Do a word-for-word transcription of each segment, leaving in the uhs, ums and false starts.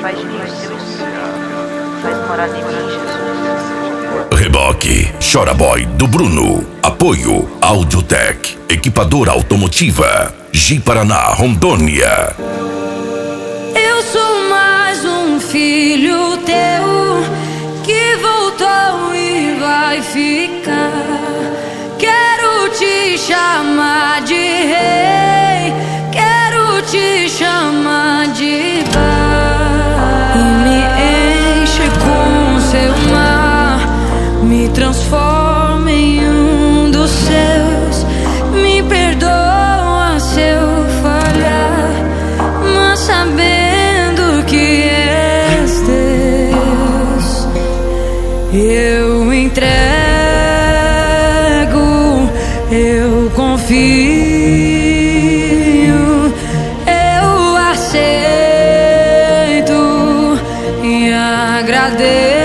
faz de mim o seu ser, faz morar em mim, Jesus. Reboque Chora Boy do Bruno. Apoio Audiotech, equipadora automotiva, Ji Paraná, Rondônia. Eu sou mais um filho teu que voltou e vai ficar. Quero te chamar de rei, quero te chamar de pai. E me enche com seu mar, me transforma em um dos seus. Me perdoa se eu falhar, mas sabendo que és Deus, eu entrego, eu confio, eu aceito e agradeço.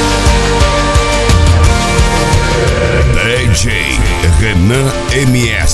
Renan M S.